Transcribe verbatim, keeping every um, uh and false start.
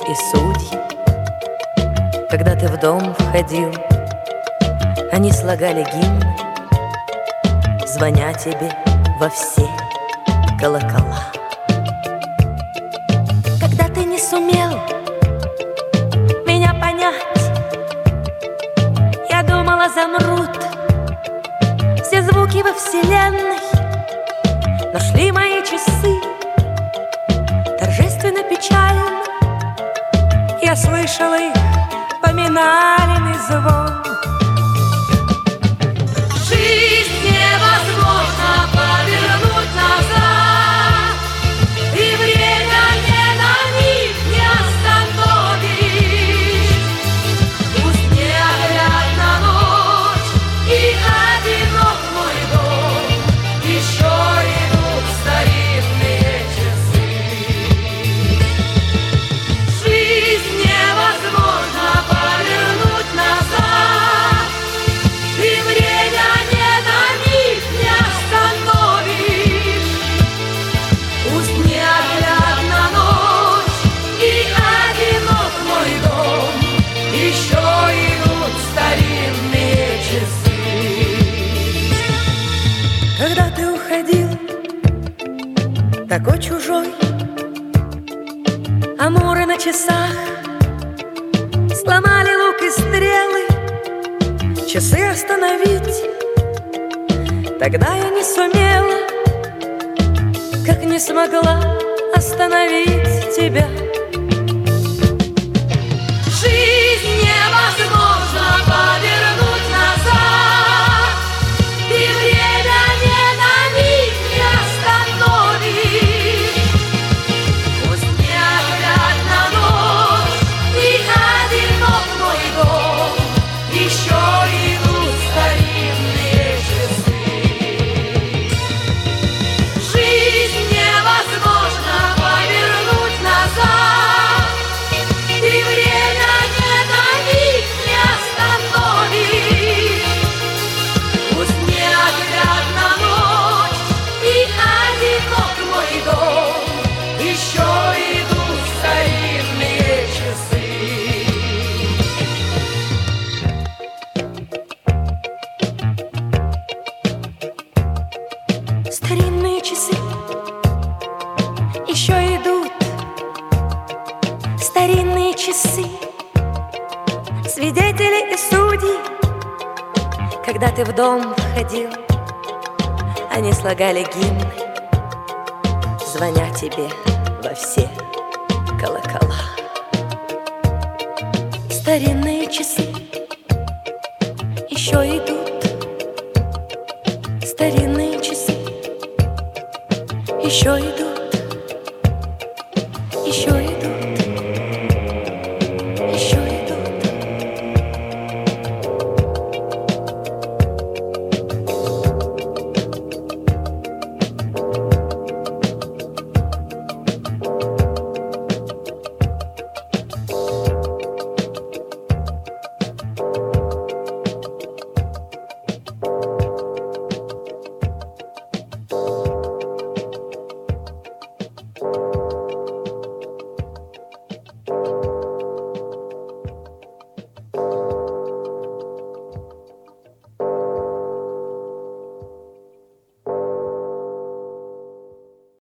и судьи. Когда ты в дом входил, они слагали гимны, звоня тебе во все колокола. Когда ты не сумел меня понять, я думала, замрут все звуки во вселенной, но шли мои часы торжественно печально. Я слышала их поминальный звон. Жизнь невозможно повернуть назад, и время ни на миг не остановишь. Пусть неоглядна ночь и одинок мой дом, еще идут старинные часы. Жизнь невозможно повернуть назад, и время ни на миг не остановишь. Пусть неоглядна ночь и одинок мой дом, еще идут старинные часы. Когда ты уходил, такой чужой, амуры на часах сломали лук и стрелы, часы остановить. Тогда я не сумела, как не смогла остановить тебя. Жизнь невозможно повернуть назад, и время ни на миг не остановишь. Пусть неоглядна ночь и одинок мой дом, еще идут старинные часы. Жизнь невозможно повернуть назад, и время ни на миг не остановишь. Пусть неоглядна ночь и одинок мой дом, еще идут старинные часы. Старинные часы еще идут, старинные часы, свидетели и судьи. Когда ты в дом входил, они слагали гимны, звоня тебе во все колокола. Старинные часы еще идут, старинные часы еще идут.